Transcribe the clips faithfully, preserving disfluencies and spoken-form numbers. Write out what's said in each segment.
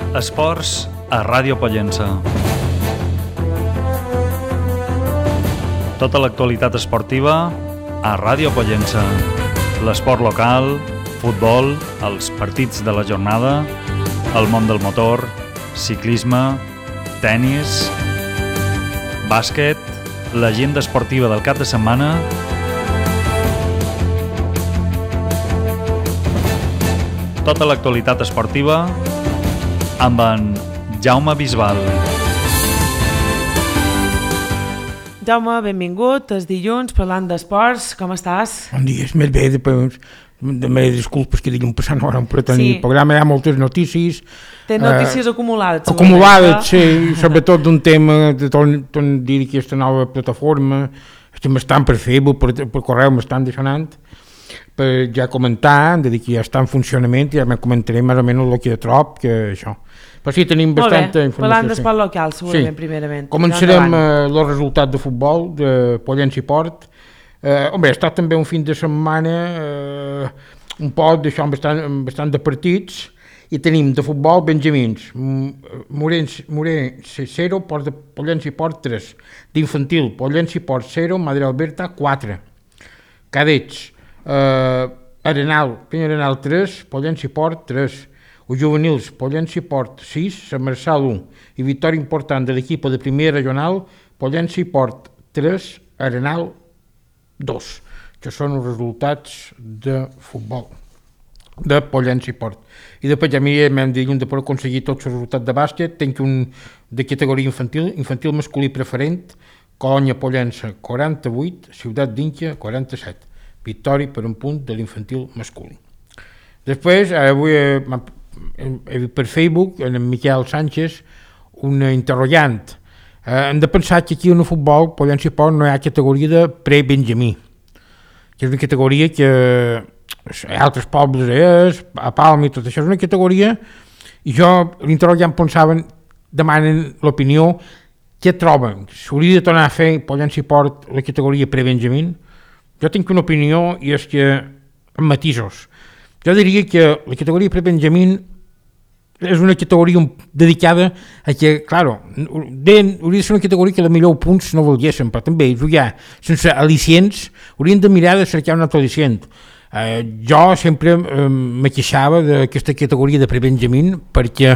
Esports a Ràdio Pollença. Tota l'actualitat esportiva a Ràdio Pollença. L'esport local, futbol, els partits de la jornada, el món del motor, ciclisme, tennis, bàsquet, l'agenda esportiva del cap de setmana, tota l'actualitat esportiva amb en Jaume Bisbal. Jaume, benvingut, és dilluns, parlant d'esports, com estàs? Bon dia, és més bé, després, demanaria disculpes que dilluns passant hora per tenir el programa, hi ha moltes notícies. Té notícies eh, acumulades. Acumulades, sí, sobretot d'un tema, de tot dir que aquesta nova plataforma, estem estan per Facebook, per, per correu m'estan deixant, per ja comentar, de dir que ja està en funcionament, i ja me comentaré més o menys el que trob, que això. Però sí, tenim bastanta informació. Parlant d'esport local, segurament, sí. Primerament. Començarem eh, el resultat de futbol de Pollença i Port. Eh, home, ha estat també un fin de setmana eh, un poc d'això bastant, bastant de partits, i tenim de futbol Benjamins, Morense zero, Port de Pollença i Port tres, d'infantil Pollença i Port zero, Madre Alberta quatre, cadets eh, Arenal, Penyarenal tres, Pollença i Port tres, o juvenils Pollença i Port sis, Sant Marçal u, i victòria important de l'equip de primera regional Pollença i Port tres, Arenal dos, que són els resultats de futbol de Pollença i Port. I després a mi m'hem dit de per aconseguir tots els resultats de bàsquet, tenc un de categoria infantil, infantil masculí preferent, Colònia Pollença quaranta-vuit, Ciutat d'Inca quaranta-set, victòria per un punt de l'infantil masculí. Després, avui he, he vist per Facebook, en Miquel Sánchez, un interrogant. Eh, hem de pensar que aquí en el futbol, Pollença i Port, no hi ha categoria de pre-benjamí, que és una categoria que a altres pobles és, a Palma i tot això, és una categoria, i jo, l'interrogant pensaven, demanen l'opinió, què troben? S'hauria de tornar a fer Pollença i Port la categoria pre-benjamí? Jo tinc una opinió, i és que, amb matisos, jo diria que la categoria pre-benjamí és una categoria dedicada a que, claro, hauria de ser una categoria que la millor punts no volguessin, però també jugar sense al·licients, haurien de mirar de cercar un altre al·licient. Eh, jo sempre eh, me queixava d'aquesta categoria de pre-benjamí perquè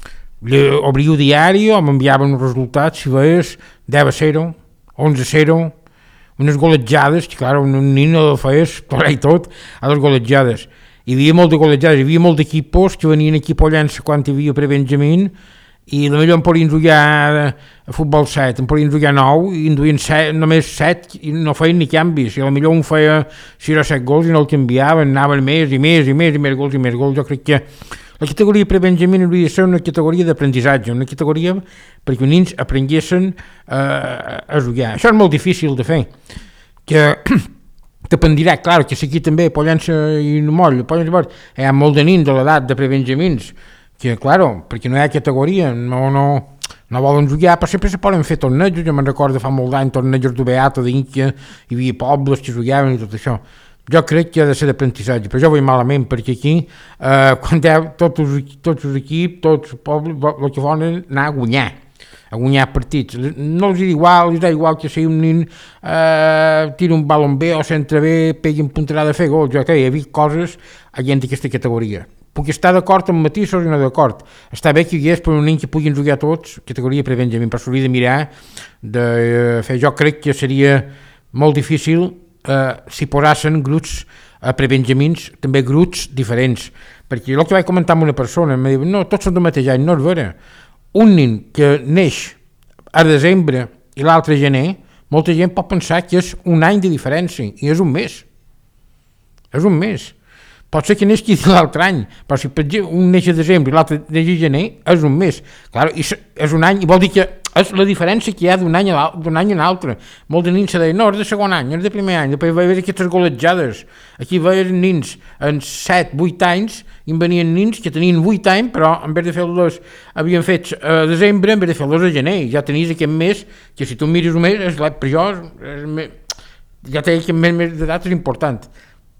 obria el diari o m'enviaven els resultats, si veies deu a zero, onze a zero, unes golejades, que clar, un nen no feies plorar i tot a les golejades. Hi havia molt de golejades, hi havia molt d'equipos que venien aquí a Pollença quan hi havia pre-benjamí, i potser em podien jugar a futbol set, em podien jugar nou, i en duien set, només set, i no feien ni canvis, i potser un feia sis o set gols i no el canviaven, anaven més i més i més i més gols i més gols. Jo crec que la categoria pre-benjamí hauria de ser una categoria d'aprenentatge, una categoria perquè els nens aprenguessin eh, a jugar. Això és molt difícil de fer, que dependirà, clar, que aquí també Pollença i Moll, Pollença i Port, hi ha molt de nens de l'edat de pre-benjamins, que, claro, perquè no hi ha categoria, no, no, no volen jugar, però sempre se poden fer tornejos. Jo me'n recordo fa molt d'any, tornejos de Beata, d'Inca, hi havia pobles que jugaven i tot això. Jo crec que ha de ser d'aprenentatge, però jo vull malament, perquè aquí, eh, quan hi ha tots els, tots els equips, tots els pobles, el que volen anar a guanyar, a guanyar partits. No els és igual, els és igual que si un nen eh, tira un balon bé o centre bé, pegui un puntarà de fer gol. Jo crec que hi ha vist coses a gent d'aquesta categoria. Puc estar d'acord amb matisos i no d'acord. Està bé que hi hagués per un nen que puguin jugar tots, categoria pre-benjamí, però s'hauria de mirar de fer. Jo crec que seria molt difícil eh, si posassin grups a pre-benjamins, també grups diferents, perquè el que vaig comentar amb una persona em diu, no, tots són del mateix any, no és vera. Un nen que neix a desembre i l'altre a gener, molta gent pot pensar que és un any de diferència, i és un mes. És un mes. Pot ser que neixi l'altre any, però si per exemple un neix a desembre i l'altre neix a gener, és un mes. Clar, és un any, i vol dir que és la diferència que hi ha d'un any a d'un any a l'altre. Molts de nens se deien, no, és de segon any, és de primer any, després va haver aquestes golejades. Aquí va haver nens en set, vuit anys, i en venien nens que tenien vuit anys, però en vez de fer-los, havien fet a desembre, en vez de fer-los a gener. Ja tenies aquest mes, que si tu mires un mes, és, per jo, és, ja té aquest mes, mes d'edat és important.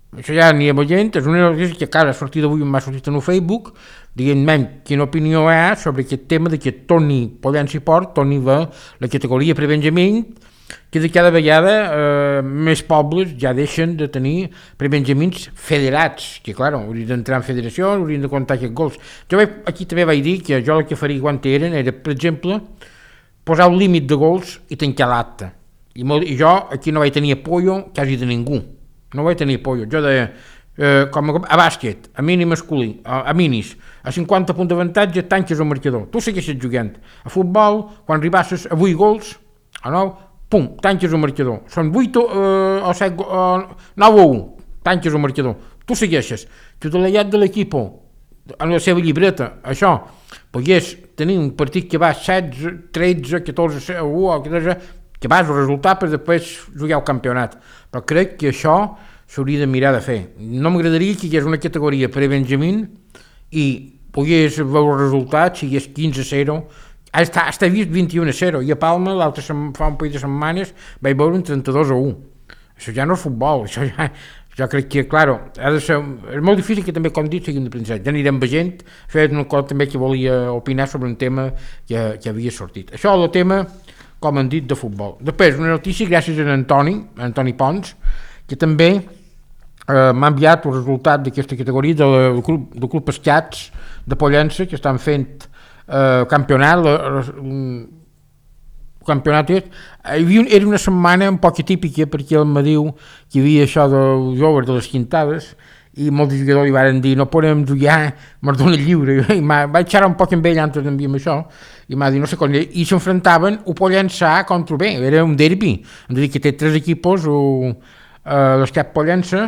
això ja n'hi ha gent, és una notícia que encara ha sortit avui, m'ha sortit en el Facebook, diguem-me quina opinió hi ha sobre aquest tema de que Toni Pollença i Port torni a la categoria prebenjamín, que de cada vegada eh, més pobles ja deixen de tenir prebenjamins federats, que clar, haurien d'entrar en federació, haurien de comptar aquests gols. Jo vaig, aquí també vaig dir que jo el que faria quan eren era, per exemple, posar un límit de gols i tancar l'acte. I, I jo aquí no vaig tenir apoyo quasi de ningú. No vaig tenir apoyo. Jo deia, eh, com a, a bàsquet, a mini masculí, a, a minis, a cinquanta punts d'avantatge, tanques el marcador. Tu segueixes jugant. A futbol, quan arribasses a vuit gols, a nou, pum, tanques el marcador. Són vuit uh, o set, uh, nou o un, tanques el marcador. Tu segueixes. Titulariat de l'equip en la seva llibreta, això, pogués tenir un partit que va setze, tretze, catorze, u, catorze, que va el resultat per després jugar al campionat. Però crec que això s'hauria de mirar de fer. No m'agradaria que hi hagués una categoria per a Benjamín i pogués veure el resultat, si hi hagués quinze a zero, Està, està vist vint-i-u a zero, i a Palma l'altre fa un parell de setmanes vaig veure un trenta-dos a u. Això ja no és futbol, això ja, jo crec que, claro, ha de ser, és molt difícil que també, com dit, siguin de princesa. Ja anirem veient, això és una cosa també que volia opinar sobre un tema que, que havia sortit. Això és el tema, com han dit, de futbol. Després, una notícia gràcies a Antoni, a Antoni Pons, que també eh, m'ha enviat el resultat d'aquesta categoria del club, del club Escats de Pollença, que estan fent Uh, campionat uh, campionat uh, havia, era una setmana un poc atípica perquè el me diu que hi havia això dels joves de les quintades i molts jugadors li van dir no podem jugar, me'ls dona lliure i vaig xerrar un poc amb ell antes d'enviar-me això i m'ha dit no sé com i s'enfrontaven ho Pollença contra B, era un derbi hem de dir que té tres equipos uh, l'Escat Pollença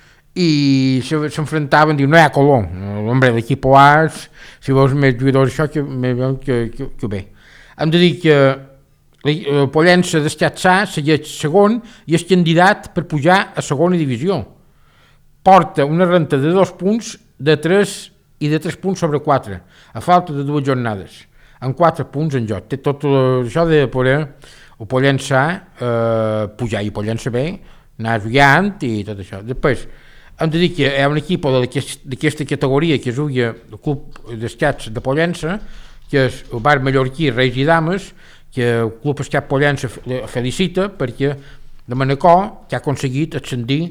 i s'enfrontaven, diu, no hi ha color, hombre, l'equip A, si veus més jugadors això, que, que, que, que bé. Hem de dir que el Pollença d'Escatsà segueix segon i és candidat per pujar a segona divisió. Porta una renta de dos punts de tres i de tres punts sobre quatre, a falta de dues jornades, amb quatre punts en joc. Té tot això de poder el Pollença eh, pujar i Pollença B, anar jugant i tot això. Després, hem de dir que hi ha un equip d'aquesta categoria que juga el Club d'Escats de Pollença, que és el bar mallorquí Reis i Dames, que el Club Escat Pollença felicita perquè de Manacor que ha aconseguit ascendir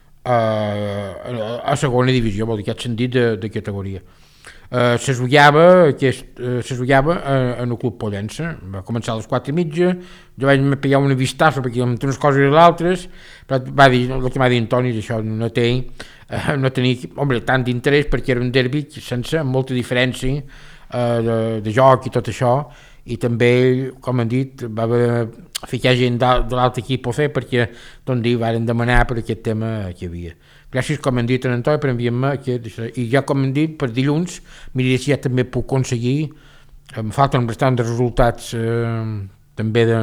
a, a segona divisió, vol dir que ha ascendit de, de categoria. Uh, se jugava, aquest, uh, se jugava uh, en el Club Pollença, va començar a les quatre i mitja, jo vaig pegar una vistassa perquè entre unes coses i les altres, però va dir, el que m'ha dit Antoni, això no té, uh, no tenia, home, tant d'interès perquè era un derbi sense molta diferència uh, de, de joc i tot això, i també, com han dit, va haver ficar gent de l'altre equip a fer perquè, doncs, van demanar per aquest tema que hi havia. Gràcies, com han dit en Antoni, per enviar-me aquest, i ja, com han dit, per dilluns, miraré si ja també puc aconseguir, em falten bastant de resultats eh, també de,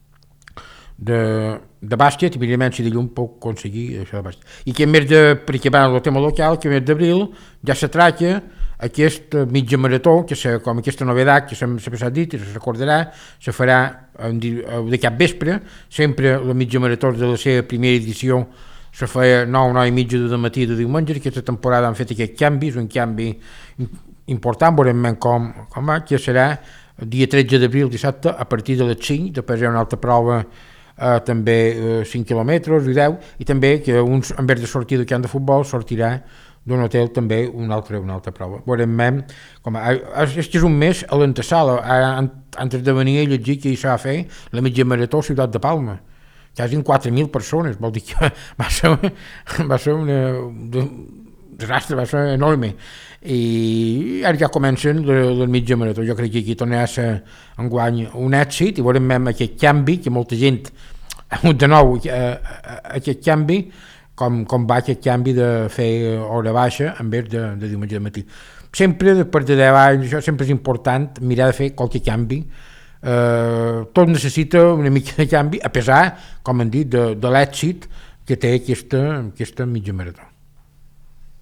de, de bàsquet, i mirarem si dilluns puc aconseguir això de bàsquet. I que a més de, perquè va el tema local, que a més d'abril ja se tracta aquest mitja marató, que se, com aquesta novedat que s'ha passat dit i se recordarà, se farà de cap vespre, sempre la mitja marató de la seva primera edició se feia nou, nou i mitja de matí de diumenge. Aquesta temporada han fet aquest canvi, és un canvi important, veurem com, com va, que serà el dia tretze d'abril, dissabte, a partir de les cinc, després hi ha una altra prova eh, també eh, cinc quilòmetres i deu, i també que uns, en vez de sortir del camp de futbol, sortirà d'un hotel també una altra, una altra prova. Veurem com, aquest és un mes a l'antesala, antes de venir a llegir que hi s'ha de fer la mitja marató a Ciutat de Palma, quasi quatre mil persones, vol dir que va ser, va ser una, un desastre, va ser enorme. I ara ja comencen la mitja marató. Jo crec que aquí tornarà a ser enguany un èxit i veurem aquest canvi, que molta gent, de nou, aquest canvi, com, com va aquest canvi de fer hora baixa en vez de, de diumenge de matí. Sempre, després de deu anys, això sempre és important mirar de fer qualque canvi. Uh, tot necessita una mica de canvi, a pesar, com han dit, de, de l'èxit que té aquesta, aquesta mitja marató.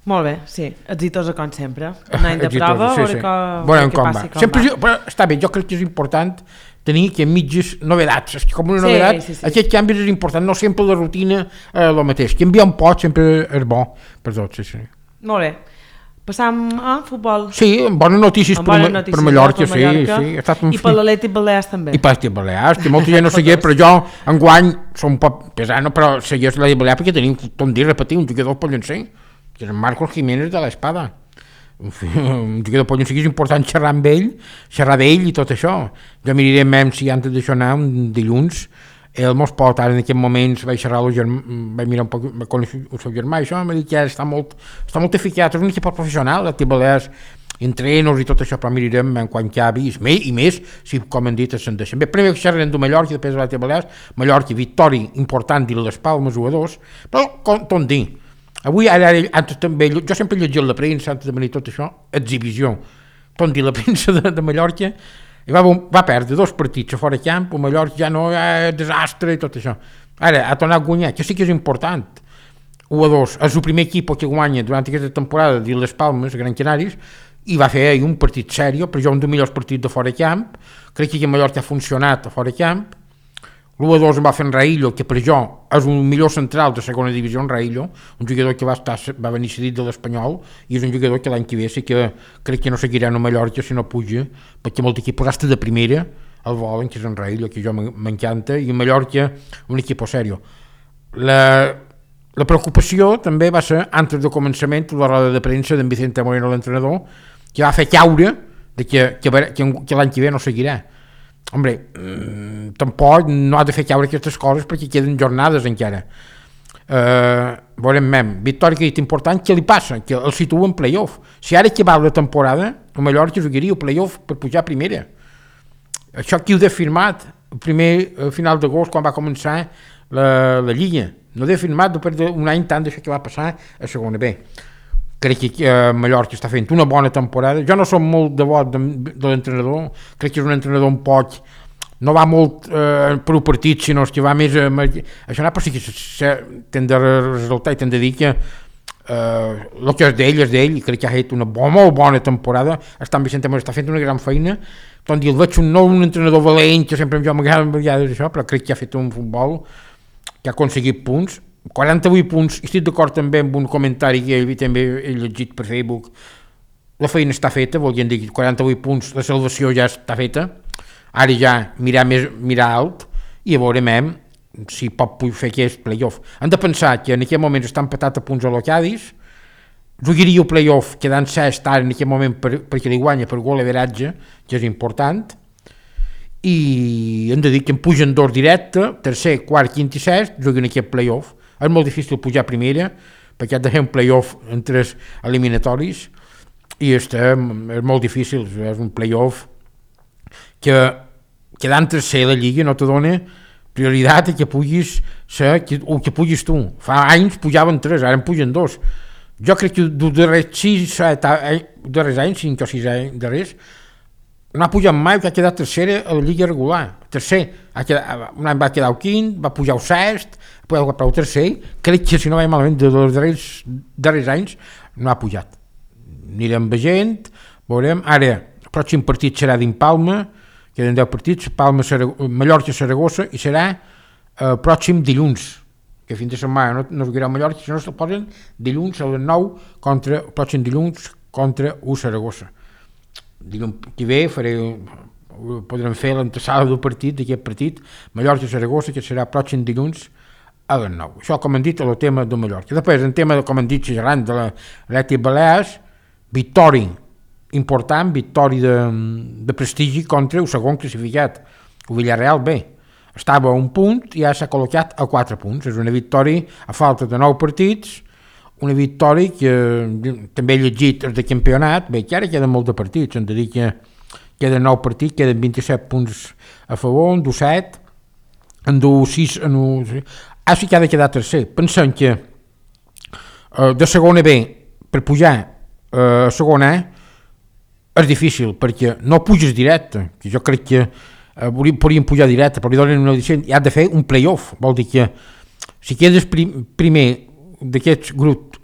Molt bé, sí, exitosa com sempre. Un any de Exitosa, prova, sí, veure sí. com, Veurem què com passi, va. com Sempre, va. però està bé, jo crec que és important tenir que mitges novedats, és que com una Sí, novedat, sí, sí. aquest canvi és important, no sempre la rutina eh, el mateix, canviar un poc sempre és bo per tots, sí, sí. Molt bé. Passam a futbol. Sí, bones notícies, Amb per, bones Ma- notícies, per Mallorca, eh, per Mallorca. sí, sí. Ha estat un I fi- per l'Atlètic Balears també. I per les Balears, que molta gent no seguia, però jo enguany som un poc pesant, però segueix la Balears perquè tenim, com dir, repetir, un jugador pollencer, que és en Marcos Jiménez de l'Espada. Un, fi- un jugador pollencer que és important xerrar amb ell, xerrar d'ell i tot això. Jo miraré més si antes d'això anar un dilluns, ell mos pot, ara en aquests moments vaig xerrar el germà, vaig mirar un poc, vaig conèixer el seu germà, i això m'ha dit que està molt, està molt eficat, és un equip professional, el Balears, entrenos i tot això, però mirarem en quan acabi, i més, i més si, com hem dit, se'n deixen. Bé, primer xerrarem de Mallorca i després de la Balears, Mallorca, victòria important i les Palmes u a dos, però, com tot dir, avui, ara, antes també, jo sempre he llegit la premsa, antes de venir tot això, exhibició, tot dir, la premsa de, de Mallorca, i va, va perdre dos partits a fora camp, a Mallorca ja no, eh, desastre i tot això. Ara, ha tornat a guanyar, que sí que és important, u a dos, és el primer equip que guanya durant aquesta temporada de les Palmes, Gran Canaris, i va fer ahir un partit sèrio, per jo un dels millors partits de fora camp, crec que a Mallorca ha funcionat a fora camp, l'u a dos em va fer en Raillo, que per jo és un millor central de segona divisió, en Raillo, un jugador que va, estar, va venir cedit de l'Espanyol, i és un jugador que l'any que ve sí que crec que no seguirà a Mallorca si no puja, perquè molt equip hasta de primera el volen, que és en Raillo, que jo m'encanta, i en Mallorca un equip serio. La, la preocupació també va ser, antes de començament, la roda de premsa d'en Vicente Moreno, l'entrenador, que va fer caure de que, que, que, que l'any que ve no seguirà. Hombre, mmm, tampoc no ha de fer caure aquestes coses perquè queden jornades encara. Uh, veurem mem, victòria que és important, què li passa? Que el situa en play-off. Si ara que va la temporada, a Mallorca jugaria el play-off per pujar a primera. Això qui ho ha firmat el primer a final d'agost quan va començar la, la Lliga. No ho ha firmat després d'un any tant d'això que va passar a segona B. Crec que uh, Mallorca està fent una bona temporada. Jo no som molt devot de, de l'entrenador, crec que és un entrenador un poc, no va molt eh, per un partit, sinó que va més, eh, això no, però sí que t'hem de resultar i t'hem de dir que eh, el que és d'ell és d'ell, i crec que ha fet una bo, molt bona temporada, està en Vicente Moreno, està fent una gran feina, doncs el veig un nou un entrenador valent, que sempre jo m'agrada vegades això, però crec que ha fet un futbol que ha aconseguit punts, quaranta-vuit punts, estic d'acord també amb un comentari que ell també he llegit per Facebook, la feina està feta, volien dir quaranta-vuit punts, la salvació ja està feta, ara ja mirar més mirar alt i a veure mem si pot fer aquest play-off. Han de pensar que en aquest moment està empatat a punts a l'Ocadis, jugaria el play-off quedant sest ara en aquest moment per, perquè li guanya per gol average, que és important, i hem de dir que en pugen dos directe, tercer, quart, quint i sest, juguen aquest play-off. És molt difícil pujar a primera, perquè ha de fer un play-off en tres eliminatoris, i este és molt difícil, és un play-off que quedant tercer a la Lliga no te dona prioritat a que puguis ser, que, o que puguis tu. Fa anys pujaven tres, ara en pugen dos. Jo crec que dels darrers sis, set, darrers anys, cinc o sis anys darrers, no ha pujat mai, que ha quedat tercera a la Lliga regular. Tercer, ha quedat, un any va quedar el quint, va pujar el sest, va pujar el tercer, crec que si no vaig malament dels darrers, darrers anys no ha pujat. Anirem veient, veurem, ara el pròxim partit serà d'Impalma, queden deu partits, Palma, Mallorca-Saragossa, i serà el pròxim dilluns, que fins de setmana no, no jugarà a Mallorca, si no se'l posen dilluns a les nou, contra, el pròxim dilluns contra u Saragossa. Dilluns que ve faré, podrem fer l'antesala del partit, d'aquest partit, Mallorca-Saragossa, que serà el pròxim dilluns a les nou. Això, com hem dit, és el tema de Mallorca. Després, en tema, com hem dit, xerrant de l'Atlètic Balears, victòria important, victòria de, de prestigi contra el segon classificat, el Villarreal B. Estava a un punt i ja s'ha col·locat a quatre punts. És una victòria a falta de nou partits, una victòria que també he llegit és de campionat, bé, que ara queden molts de partits, hem de dir que queden nou partits, queden vint-i-set punts a favor, en du set, en du sis, en du... Ah, sí que ha de quedar tercer. Pensem que eh, de segona B per pujar eh, a segona A és difícil, perquè no puges directe, que jo crec que eh, podríem pujar directe, però li donen una edició, i has de fer un play-off, vol dir que si quedes prim, primer d'aquests grup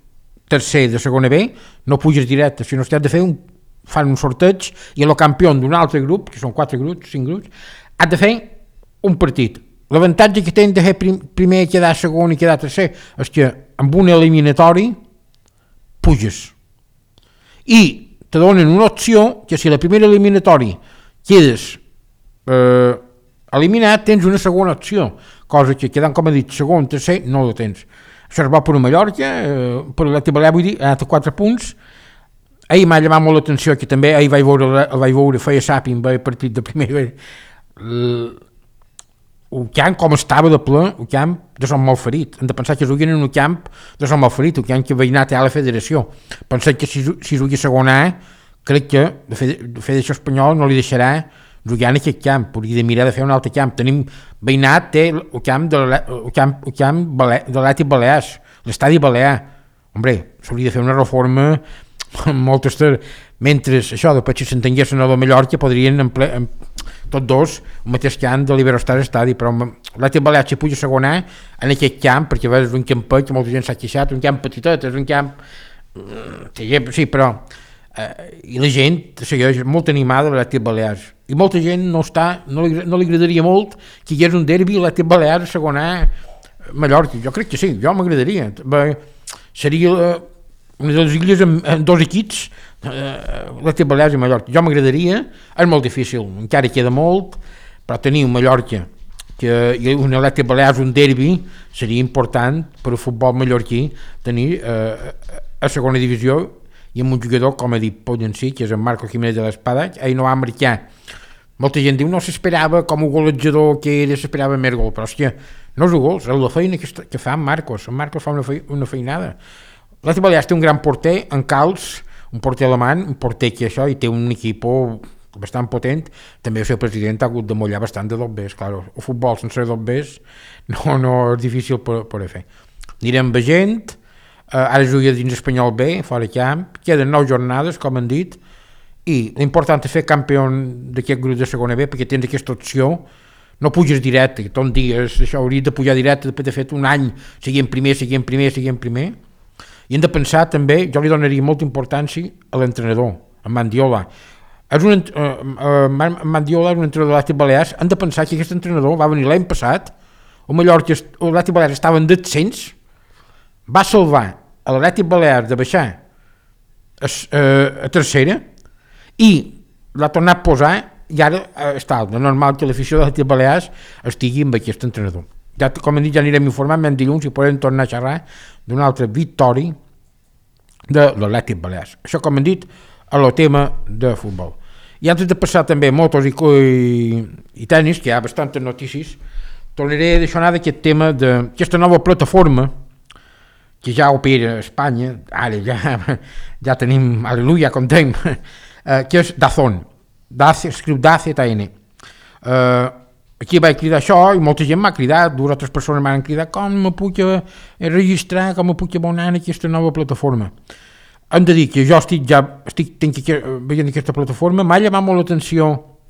tercer de segona B, no puges directe, sinó que has de fer un, fan un sorteig i el campió d'un altre grup, que són quatre grups, cinc grups, has de fer un partit. L'avantatge que tenen de fer prim, primer quedar segon i quedar tercer és que amb un eliminatori puges. I te donen una opció que si la primera eliminatori quedes eh, eliminat, tens una segona opció, cosa que quedant, com he dit, segon, tercer, no la tens. Això es va per a Mallorca, eh, per l'Atlètic Balear, vull dir, ha anat a quatre punts. Ahir m'ha llamat molt l'atenció, que també ahir vaig veure, vaig veure feia sàping, vaig partit de primer, el camp com estava de ple, el camp de Sant Malferit. Hem de pensar que juguen en un camp de Sant Malferit, el camp que veïnat a la federació. Pensem que si, si jugui segona A, crec que la Federació Espanyola no li deixarà jugar en aquest camp, hauria de mirar de fer un altre camp. Tenim veïnat, té el camp de l'Atlètic Balears, l'estadi Balear. Hombre, s'hauria de fer una reforma moltes ter... mentre això, després si s'entenguessin a la Mallorca, podrien en ple, en, tots dos el mateix camp de l'Iberostar Estadi, però l'Atlètic Balear si puja a segona en aquest camp, perquè és un campet que molta gent s'ha queixat, un camp petitet, és un camp sí, però eh, i la gent segueix molt animada a l'Atlètic Balears i molta gent no està, no li, no li agradaria molt que hi hagués un derbi a l'Atlètic Balears a segona a Mallorca. Jo crec que sí, jo m'agradaria. Seria una de les illes amb, amb dos equips, eh, l'Atlètic Balears i Mallorca. Jo m'agradaria, és molt difícil, encara queda molt, però tenir un Mallorca que i un Atlètic Balears, un derbi, seria important per al futbol mallorquí tenir eh, a segona divisió i amb un jugador, com ha dit Pollencí, que és en Marco Jiménez de l'Espada, ell no va marcar. Molta gent diu, no s'esperava com un golejador que era, s'esperava més gol, però és que no és un gol, és la feina que, que fa en Marcos, en Marcos fa una, fe, una feinada. L'Atlètic Balears té un gran porter, en Cals, un porter alemany, un porter que això, i té un equip bastant potent. També el seu president ha hagut de mollar bastant de dobbers, clar, el futbol sense dobbers no, no és difícil per, per fer. Anirem veient, eh, ara juga dins Espanyol B, fora camp, queden nou jornades, com han dit, i l'important és fer campió d'aquest grup de segona B, perquè tens aquesta opció, no puges directe, que tot digues, això hauries de pujar directe després de fet un any, siguem primer, siguem primer, siguem primer, i hem de pensar també, jo li donaria molta importància a l'entrenador, a Mandiola. És un, uh, uh, Mandiola és un entrenador de l'Atlètic Balears, hem de pensar que aquest entrenador va venir l'any passat, el Mallorca, l'Atlètic Balears estava en descens, va salvar a l'Atlètic Balears de baixar a, uh, a tercera, i l'ha tornat a posar, i ara uh, està de normal que l'afició de l'Atlètic Balears estigui amb aquest entrenador. Ja, com hem dit, ja anirem informant en dilluns i podem tornar a xerrar d'una altra victòria de l'Atlètic Balears. Això, com hem dit, a el tema de futbol. I antes de passar també a motos i, i, i tenis, que hi ha bastantes notícies, tornaré a deixar anar d'aquest tema d'aquesta nova plataforma que ja opera a Espanya, ara ja, ja tenim, aleluia, contem, eh, que és Dazón, escriu D A Z N. Eh, aquí vaig cridar això i molta gent m'ha cridat, dues altres persones m'han cridat com me puc registrar, com me puc abonar en aquesta nova plataforma. Hem de dir que jo estic ja estic tenc, veient aquesta plataforma, m'ha llamat molt l'atenció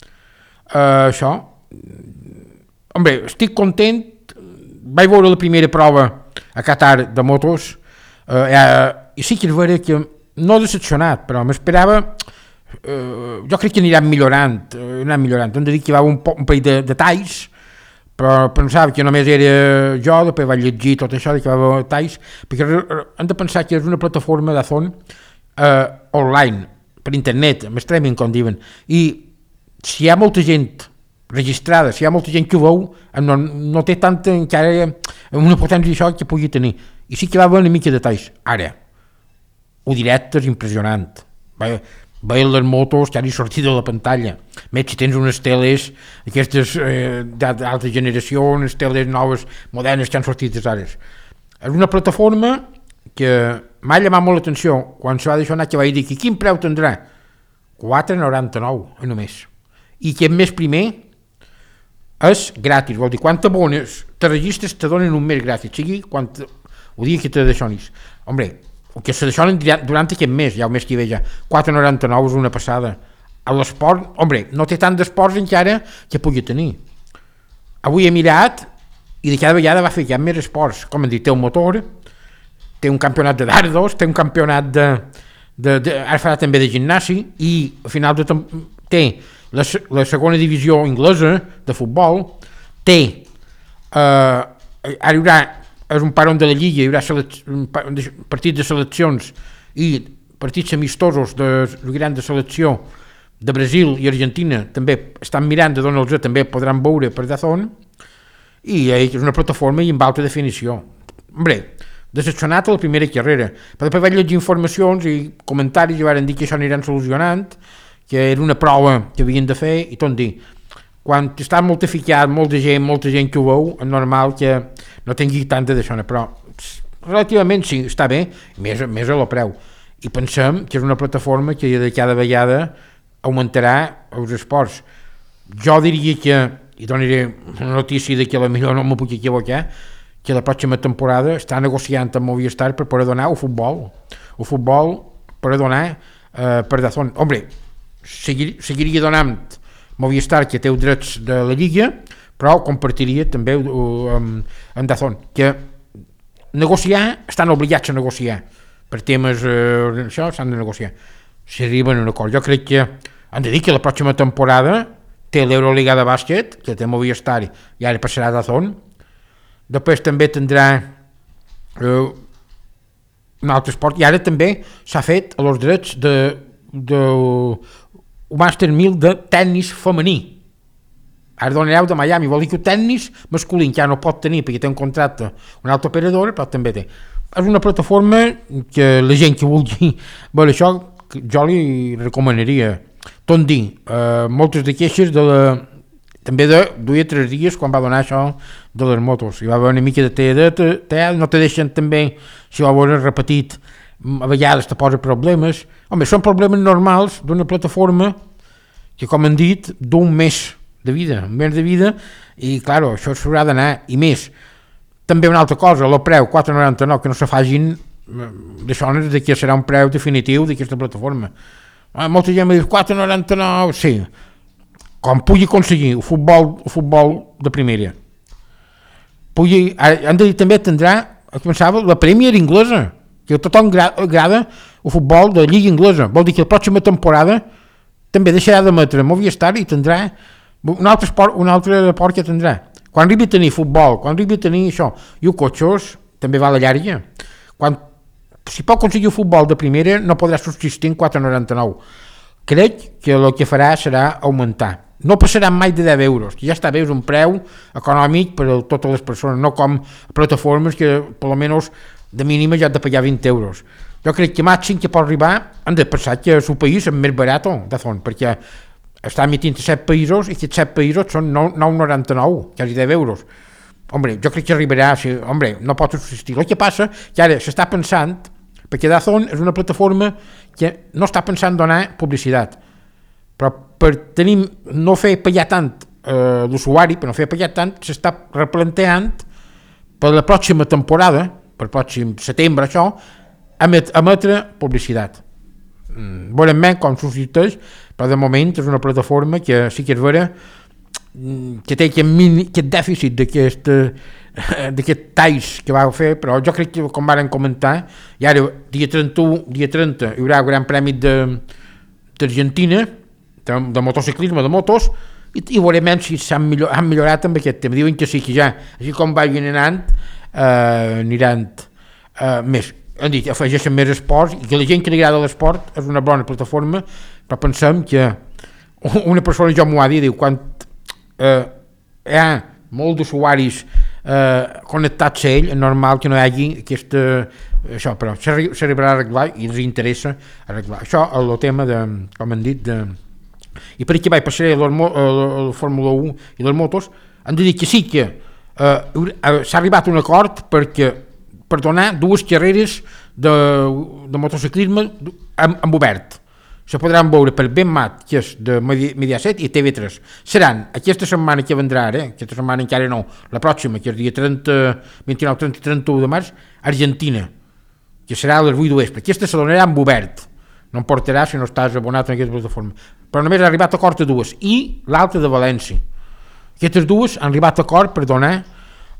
eh, això. Hombre, estic content, vaig veure la primera prova a Qatar de motos eh, eh, i sí que és vera que no he decepcionat, però m'esperava. Uh, jo crec que aniran millorant, uh, aniran millorant. Hem de dir que hi va un, un parell de detalls, però pensava que només era jo, després vaig llegir tot això, que va haver detalls, perquè hem de pensar que és una plataforma de Dazón uh, online, per internet, amb streaming, com diuen, i si hi ha molta gent registrada, si hi ha molta gent que ho veu, no, no té tanta encara una potència d'això que pugui tenir. I sí que va haver una mica de detalls. Ara, el directe és impressionant. Va, veient les motos que han sortit de la pantalla, més si tens unes teles aquestes eh, d'alta generació, unes teles noves, modernes que han sortit des d'ara. És una plataforma que m'ha llamat molt l'atenció quan se va deixar anar, que vaig dir que quin preu tindrà? quatre coma noranta-nou només, i que més primer és gratis, vol dir, quan t'abones te registres te donen un mes gratis, sigui quan ho digui que te deixonis. Hombre, el que se deixonen durant aquest mes, ja el mes que hi ve ja, quatre coma noranta-nou és una passada. A l'esport, hombre, no té tant d'esports encara que pugui tenir. Avui he mirat i de cada vegada va fer ja més esports, com hem dit, té un motor, té un campionat de dardos, té un campionat de, de, de ara farà també de gimnàstic i al final de, té la, la segona divisió inglesa de futbol, té eh, ara hi haurà és un paron de la Lliga, hi haurà selec, partits de seleccions i partits amistosos de, de gran de selecció de Brasil i Argentina, també estan mirant de donar-los, també podran veure per DAZN, i és una plataforma i amb alta definició. Hombre, decepcionat a la primera carrera, però després vaig llegir informacions i comentaris i van dir que això aniran solucionant, que era una prova que havien de fer, i tot dir, quan està multiplicat, molta gent, molta gent que ho veu, és normal que no tingui tanta d'això, però relativament sí, està bé, més, més a lo preu. I pensem que és una plataforma que de cada vegada augmentarà els esports. Jo diria que, i donaré una notícia de que potser no m'ho puc equivocar, que la pròxima temporada està negociant amb Movistar per poder donar el futbol. El futbol per donar eh, per DAZN. Hombre, seguir, seguiria donant Movistar, que té els drets de la Lliga, però compartiria també uh, amb, amb DAZN, que negociar, estan obligats a negociar. Per temes eh, això s'han de negociar. Si arriben a un acord. Jo crec que han de dir que la pròxima temporada té l'Euroliga de bàsquet, que té Movistar i ara passarà a DAZN. Després també tindrà eh, un altre esport, i ara també s'ha fet a els drets de, de un Màster mil de tennis femení. Ara donareu de Miami, vol dir que el tennis masculí ja no pot tenir perquè té un contracte una altra operadora, però també té. És una plataforma que la gent que vulgui veure això, jo li recomanaria. Tot dir, eh, moltes de queixes de la, també de duia tres dies quan va donar això de les motos. Hi va haver una mica de T D, te, no te deixen també, si ho veure repetit, a vegades te posa problemes. Home, són problemes normals d'una plataforma que, com han dit, d'un mes de vida, un mes de vida, i, clar, això s'haurà d'anar, i més. També una altra cosa, el preu quatre noranta-nou, que no se facin d'això de que serà un preu definitiu d'aquesta plataforma. Ah, molta gent me diu quatre noranta-nou, sí, com pugui aconseguir el futbol, el futbol de primera. Pugui, han de dir també tindrà, començava la Premier inglesa, que a tothom agrada el futbol de la Lliga inglesa. Vol dir que la pròxima temporada també deixarà d'emetre Movistar i tindrà un altre esport, un altre esport que tindrà. Quan arribi a tenir futbol, quan arribi a tenir això, i el cotxos, també va a la llarga. Quan, si pot aconseguir el futbol de primera, no podrà subsistir en quatre noranta-nou. Crec que el que farà serà augmentar. No passarà mai de deu euros, que ja està bé, és un preu econòmic per a totes les persones, no com plataformes que, per almenys, de mínima ja han de pagar vint euros. Jo crec que màxim que pot arribar, han de pensar que el país és més barat DAZN, perquè està emitint a set països i aquests set països són nou coma noranta-nou, quasi deu euros. Hombre, jo crec que arribarà, si, hombre, no pot subsistir. El que passa que ara s'està pensant, perquè DAZN és una plataforma que no està pensant donar publicitat, però per tenir, no fer pagar tant eh, l'usuari, per no fer pagar tant, s'està replanteant per la pròxima temporada, per pròxim setembre, això, emet, emetre publicitat. Mm, veurem bé com subsisteix, però de moment és una plataforma que sí que és vera que té aquest, mini, aquest dèficit d'aquest d'aquest talls que va fer, però jo crec que, com varen comentar, i ara dia trenta-u, dia trenta hi haurà el Gran Premi d'Argentina de, de motociclisme, de motos, i, i veurem si s'han millor, han millorat amb aquest tema. Diuen que sí, que ja, així com vagin anant, eh, aniran eh, més. Han dit, afegeixen més esports, i que la gent que li agrada l'esport és una bona plataforma, però pensem que una persona, jo m'ho ha dit, diu, quan eh, hi ha molts d'usuaris eh, connectats a ell, és normal que no hi hagi aquesta, això, però s'arribarà a arreglar i ens interessa arreglar. Això és el tema de, com han dit, de... i per aquí vaig passar la Fórmula u i les motos, han de dir que sí que eh, s'ha arribat a un acord perquè per donar dues carreres de, de motociclisme amb, amb obert. Se podran veure per Benmat, que és de Mediaset, i T V tres. Seran aquesta setmana que vendrà ara, aquesta setmana encara no, la pròxima, que és dia trenta, vint-i-nou, trenta, trenta-u de març, Argentina, que serà a les vuit de vespre. Aquesta se donarà amb obert. No em portarà si no estàs abonat en aquesta plataforma. Però només ha arribat a acord a dues. I l'altra de València. Aquestes dues han arribat a acord per donar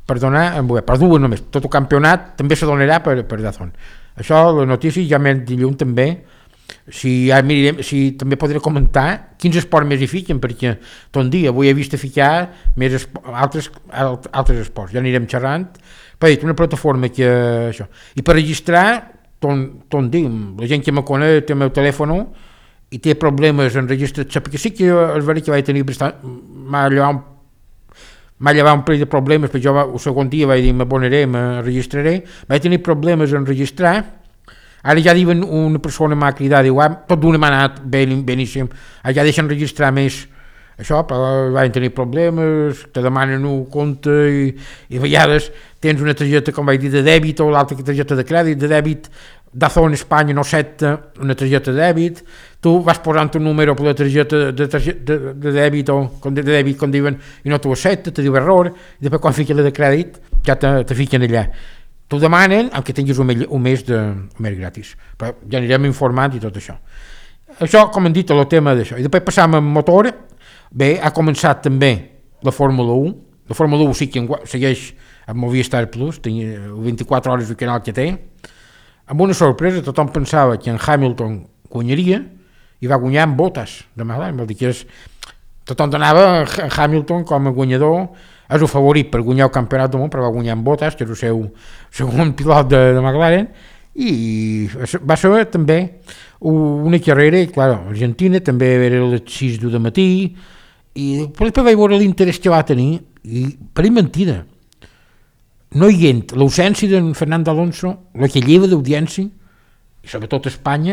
per donar, per dur només, tot el campionat també se donarà per, per Dazón. Això, la notícia, ja m'he dilluns també, si, ja mirem, si també podré comentar quins esports més hi fiquen, perquè tot dia avui he vist ficar més esport, altres, altres esports, ja anirem xerrant, per dir, una plataforma que això, i per registrar, tot, tot dia, la gent que me coneix té el meu telèfon i té problemes en registrar-se, perquè sí que és veritat que vaig tenir bastant, m'ha llevat un m'ha llevat un parell de problemes, perquè jo va, el segon dia vaig dir m'abonaré, me registraré, vaig tenir problemes en registrar, ara ja diuen, una persona m'ha cridat, diu, ah, tot d'una m'ha anat ben, beníssim, ah, ja deixen registrar més, això, però vaig tenir problemes, te demanen un compte i, i a vegades tens una targeta, com vaig dir, de dèbit o l'altra targeta de crèdit, de dèbit, Dazón Espanya no accepta una targeta de dèbit, tu vas posant un número per la targeta de, targeta de, de dèbit o de dèbit com diuen i no t'ho accepta, te diu error, i després quan fiques la de crèdit ja te, te fiquen allà. T'ho demanen aunque tinguis un, un mes de un mes gratis, però ja anirem informant i tot això. Això, com hem dit, el tema d'això. I després passam amb motor, bé, ha començat també la Fórmula u, la Fórmula u sí que segueix amb Movistar Plus, vint-i-quatre hores el canal que té, amb una sorpresa, tothom pensava que en Hamilton guanyaria i va guanyar amb Bottas de McLaren, vol dir que és, tothom donava en Hamilton com a guanyador, és el favorit per guanyar el campionat del món, però va guanyar amb Bottas, que és el seu segon pilot de, de McLaren, i va ser també una carrera, i clar, Argentina també era a les sis del matí, i després vaig veure l'interès que va tenir, i per mentida, no hi ha l'ausència d'en Fernando Alonso, la que lleva d'audiència, i sobretot a Espanya,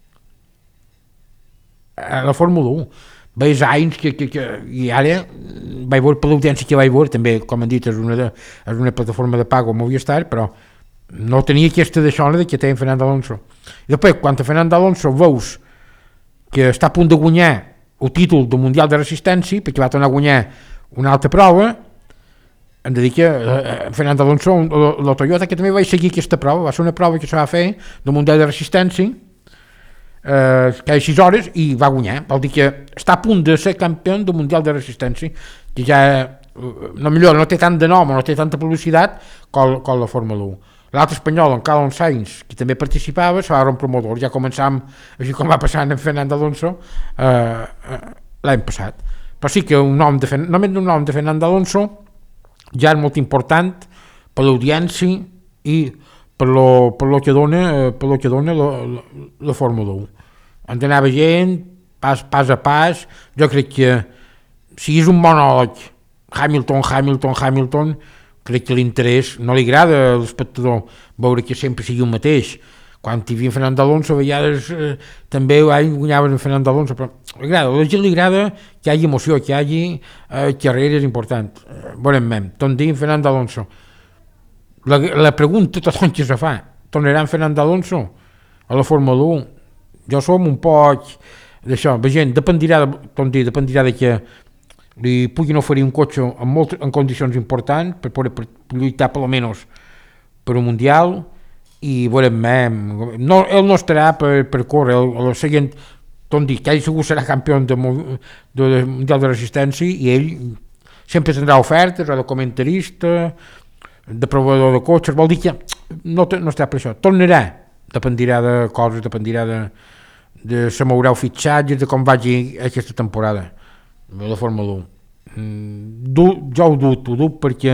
a la Fórmula u. Veus anys que, que, que, i ara vaig veure per l'audiència que vaig veure, també, com han dit, és una, de, és una plataforma de pago Movistar, però no tenia aquesta deixona de que té en Fernando Alonso. I després, quan a Fernando Alonso veus que està a punt de guanyar el títol del Mundial de Resistència, perquè va tornar a guanyar una altra prova, hem de dir que eh, Fernando Alonso, la Toyota, que també va seguir aquesta prova, va ser una prova que se va fer del Mundial de Resistència, eh, que hi sis hores, i va guanyar. Vol dir que està a punt de ser campió del Mundial de Resistència, que ja, no millor, no té tant de nom, no té tanta publicitat com, com la Fórmula u. L'altre espanyol, en Carlos Sainz, que també participava, se va rompre el motor. Ja començam, així com va passar en Fernando Alonso, eh, eh, l'any passat. Però sí que un nom de, només un nom de Fernando Alonso ja és molt important per l'audiència i per lo, per lo que dona, per lo que dona la, la, la Fórmula u. On anava gent, pas, pas a pas, jo crec que si és un monòleg, Hamilton, Hamilton, Hamilton, crec que l'interès no li agrada a l'espectador veure que sempre sigui un mateix. Quan hi havia Fernando Alonso, a vegades eh, també guanyaven en Fernando Alonso, però li agrada, a la gent li agrada que hi hagi emoció, que hi hagi eh, carreres importants. Eh, Veurem, tot dir Fernando Alonso. La, la pregunta tothom que se fa, tornarà en Fernando Alonso a la Fórmula u? Jo som un poc d'això, la gent dependirà, tot dir, dependirà de que li puguin oferir un cotxe en, molt, en condicions importants per poder per, per lluitar per almenys per un mundial, i veurem, no, ell no estarà per, per córrer, el, el següent, tot dir, que ell segur serà campió de, de, de Mundial de Resistència, i ell sempre tindrà ofertes, o de comentarista, de provador de cotxes, vol dir que no, no estarà per això, tornarà, dependirà de coses, dependirà de, de se mourà el fitxatge, de com vagi aquesta temporada de la Fórmula u. Mm, du, jo ho dubto, ho dubto perquè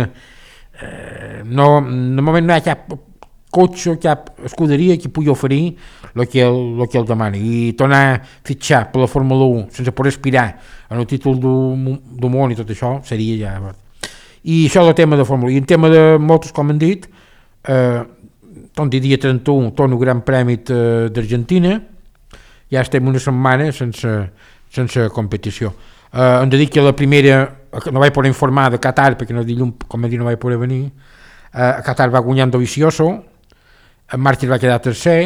eh, no, de moment no hi ha cap cotxe, cap escuderia que pugui oferir el que el, el que el demani, i tornar a fitxar per la Fórmula u sense poder aspirar en el títol del món i tot això seria ja... I això és el tema de Fórmula u. I en tema de motos, com hem dit, eh, tot dia trenta-u torna el Gran Premi d'Argentina, ja estem una setmana sense, sense competició. Eh, hem de dir que la primera, no vaig poder informar de Qatar, perquè no dilluns, com he dit, no vaig poder venir, eh, a Qatar va guanyar Dovizioso, en Márquez va quedar tercer,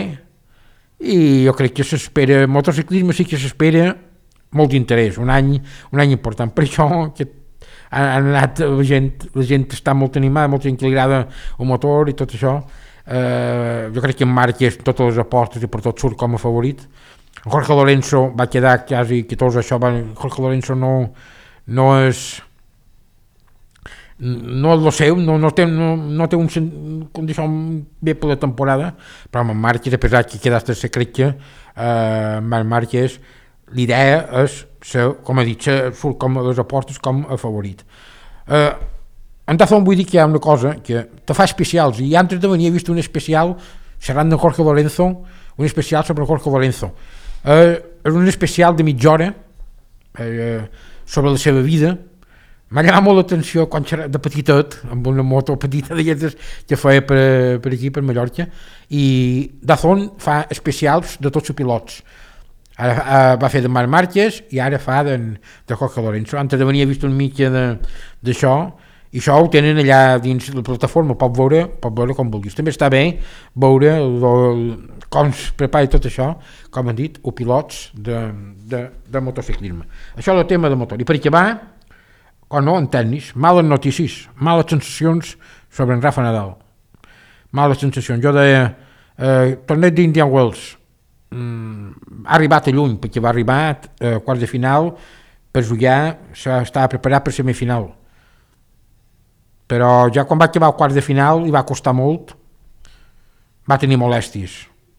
i jo crec que s'espera, el motociclisme sí que s'espera molt d'interès, un any, un any important, per això que han anat, la gent, la gent està molt animada, molta gent que li agrada el motor i tot això, eh, jo crec que en Márquez totes les apostes i per tot surt com a favorit. Jorge Lorenzo va quedar quasi que tots això van, Jorge Lorenzo no, no és no és el seu, no, no té, no, no té un condició bé per la temporada, però amb Márquez, a pesar que quedaste a crec que eh, amb Márquez l'idea és ser, com ha dit, ser, surt com a les apostes com a favorit. Eh, en Dazón vull dir que hi ha una cosa que te fa especials, i antes de venir he vist un especial xerrant de Jorge Lorenzo, un especial sobre Jorge Lorenzo. Eh, és un especial de mitja hora eh, sobre la seva vida. M'ha llamat molt l'atenció quan xerrava de petitet, amb una moto petita d'aquestes que feia per, per aquí, per Mallorca, i Dazón fa especials de tots els pilots. Ara, uh, va fer de Marc Márquez i ara fa de, de Jorge Lorenzo. Antes de venir he vist una mica d'això, i això ho tenen allà dins la plataforma, pot veure, pot veure com vulguis. També està bé veure el, el, com es prepara tot això, com han dit, els pilots de, de, de motociclisme. Això és el tema de motor. I per acabar, o no, en tennis, males notícies, males sensacions sobre en Rafa Nadal. Males sensacions. Jo deia, eh, torneig d'Indian Wells, mm, ha arribat a lluny, perquè va arribar a eh, quarts de final per jugar, estava preparat per semifinal. Però ja quan va acabar el quart de final i va costar molt, va tenir molèsties.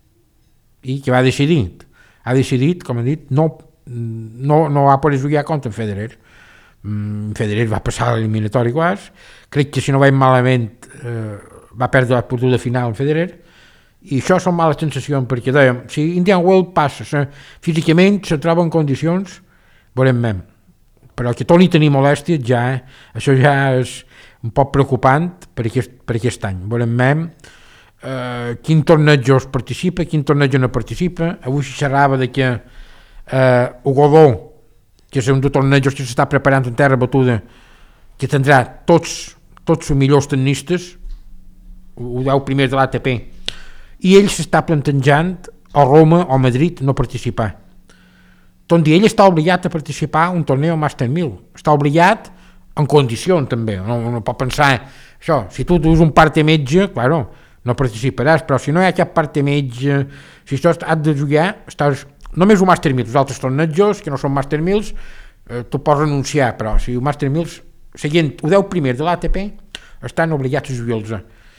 I què va decidir? Ha decidit, com he dit, no, no, no va poder jugar contra en Federer. Mm, Federer va passar a l'eliminatori quasi, crec que si no vaig malament eh, va perdre la portura final en Federer, i això són males sensacions, perquè dèiem, si Indian Wells passa, se, físicament se troba en condicions, veurem mem, però que torni a tenir molèsties ja, eh, això ja és un poc preocupant per aquest, per aquest any. Veurem mem eh, quin tornejos participa, quin tornejo no participa. Avui se xerrava de que eh, el Godó, que és un dels tornejos que s'està preparant en terra batuda, que tindrà tots tots els millors tennistes, els deu primers de l'A T P, i ell s'està plantejant a Roma o a Madrid no participar. Doncs ell està obligat a participar a un torneo Master mil, està obligat en condicions també, no, no pot pensar això, si tu tens un parte metge, claro, no participaràs, però si no hi ha cap parte metge, si això has de jugar, estàs només un Master mil, els altres tornejos que no són Master mil, eh, tu pots renunciar, però si el Master mil, seguint el deu primer de l'A T P, estan obligats a jugar-los.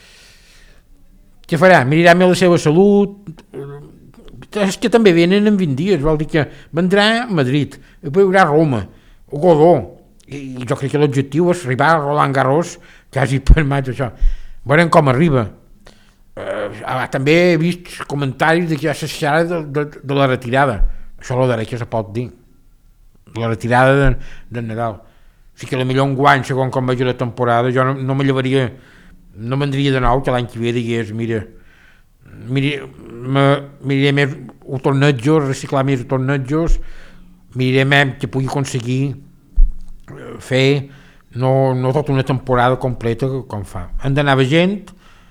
Què farà? Mirarà més la seva salut, és que també venen en vint dies, vol dir que vendrà a Madrid, després hi haurà Roma, o Godó, i jo crec que l'objectiu és arribar a Roland Garros, quasi per maig això. Veurem com arriba. Uh, també he vist comentaris de que ja s'aixerà de, de, de la retirada. Això a la dreta se pot dir, la retirada de, de Nadal. O sigui que potser un guany segons com vagi la temporada, jo no, no me llevaria, no m'andria de nou que l'any que ve digués mira, mira me, miraré més els tornejos, reciclar més els tornejos, miraré més que pugui aconseguir fer no, no tota una temporada completa com fa. Han d'anar gent.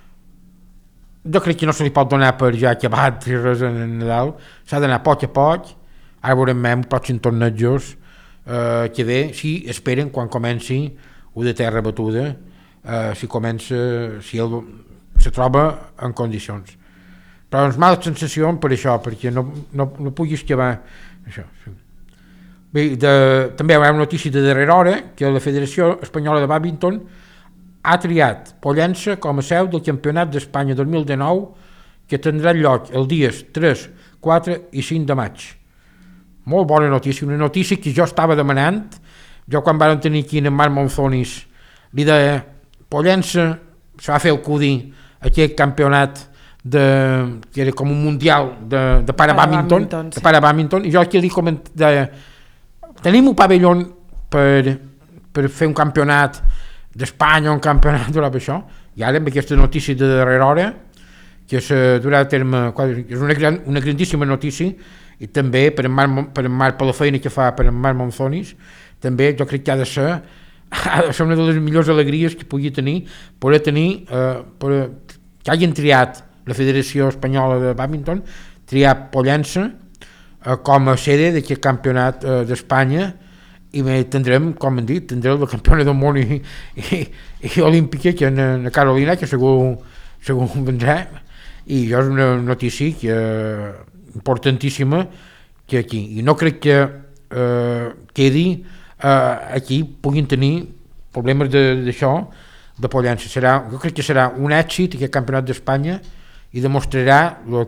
Jo crec que no se li pot donar per ja acabat i res en Nadal, s'ha d'anar a poc a poc. Ara veurem els pròxims tornejos eh, que ve, si esperen quan comenci el de terra batuda, eh, si comença, si ell se troba en condicions. Però és mala sensació per això, perquè no, no, no puguis acabar això. Bé, de, també hi ha una notícia de darrera hora que la Federació Espanyola de Bàdminton ha triat Pollença com a seu del Campionat d'Espanya dos mil dinou, que tindrà lloc els dies tres, quatre i cinc de maig. Molt bona notícia, una notícia que jo estava demanant. Jo quan vam tenir aquí en Marc Monzonis li deia, Pollença se va fer el cudi aquest campionat de, que era com un mundial de, de para-bàdminton, sí. de para-bàdminton, i jo aquí li comentava, tenim un pavelló per, per fer un campionat d'Espanya, un campionat d'Europa, això, i ara amb aquesta notícia de darrera hora, que se durà a terme, és una, gran, una grandíssima notícia, i també per en Marc, per en Marc, per la feina que fa per en Marc Monzonis, també jo crec que ha de ser, ha de ser una de les millors alegries que pugui tenir, poder tenir, eh, poder, que hagin triat la Federació Espanyola de Bàdminton, triar Pollença eh, com a sede d'aquest campionat eh, d'Espanya, i tindrem, com hem dit, tindrem la campiona del món i, i, i olímpica, que és la Carolina, que segur, segur vendrà, i jo és una notícia que, importantíssima que aquí, i no crec que eh, quedi eh, aquí puguin tenir problemes d'això, de, de Pollença. Serà, jo crec que serà un èxit aquest campionat d'Espanya i demostrarà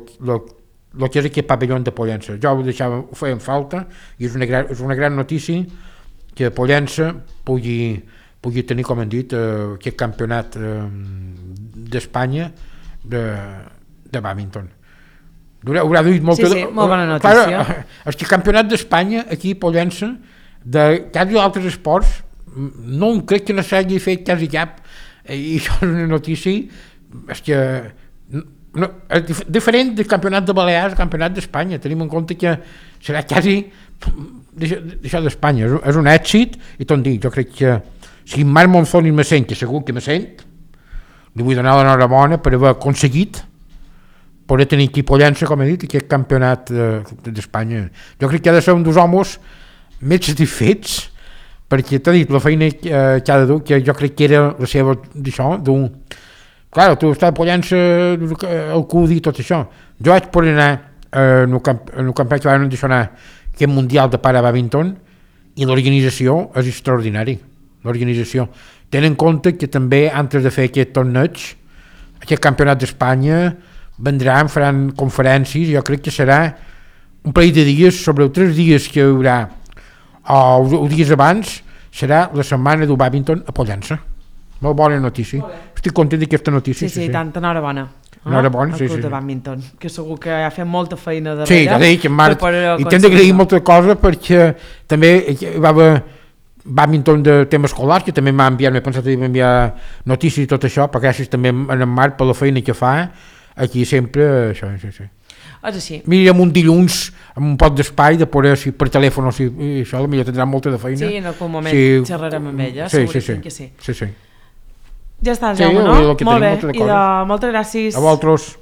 el que és aquest pavelló de Pollença. Jo ho deixava, ho feia en falta i és una gran, és una gran notícia que Pollença pugui, pugui tenir, com hem dit, eh, aquest campionat eh, d'Espanya de, de bàdminton. Haurà, haurà duit molta... Sí, sí, molt bona notícia. Clar, el campionat d'Espanya aquí a Pollença, de quasi altres esports, no crec que no s'hagi fet quasi cap, i això és una notícia, és que no, és dif diferent del campionat de Balears, campionat d'Espanya. Tenim en compte que serà quasi d'això d'Espanya. És, és un èxit, i tot dic, jo crec que si Marc Monzón me sent, que segur que me sent, li vull donar l'enhorabona per haver aconseguit poder tenir aquí Pollença, com he dit, aquest campionat d'Espanya. Jo crec que ha de ser un dels homes més satisfets, perquè t'ha dit la feina que ha de dur, que jo crec que era la seva, d'això, d'un... Clar, tu estàs a Pollença, el Cudi i tot això. Jo vaig poder anar eh, en el campionat que van deixar anar aquest Mundial de Para-Bàdminton i l'organització és extraordinari, l'organització. Tenen en compte que també, antes de fer aquest torneig, aquest campionat d'Espanya, vendran, faran conferències, jo crec que serà un parell de dies, sobre els tres dies que hi haurà, o els dies abans, serà la setmana del bàdminton a Pollença. Molt bona notícia. Estic content d'aquesta notícia. Sí, sí, sí, tant, enhorabona. Enhorabona, sí, sí. El club de bàdminton, que segur que ha fet molta feina darrere. Sí, ja dic, en Marc, i t'hem d'agrair molta cosa perquè també hi va haver bàdminton de tema escolar, que també m'ha enviat, m'he pensat que m'enviar notícies i tot això, però gràcies també a en Marc per la feina que fa, aquí sempre, això, sí, sí. És així. Mirem un dilluns amb un pot d'espai de poder, si per telèfon o si això, potser tindrà molta de feina. Sí, en algun moment sí, xerrarem amb ella, sí, sí, sí, sí. que sí. Sí, sí. Ja està, Sí, Jaume, no? el que Molt tenim, bé, i de, moltes gràcies. A vosaltres.